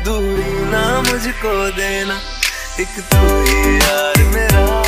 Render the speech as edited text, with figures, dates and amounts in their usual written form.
दूरी ना मुझको देना, एक तू ही यार मेरा।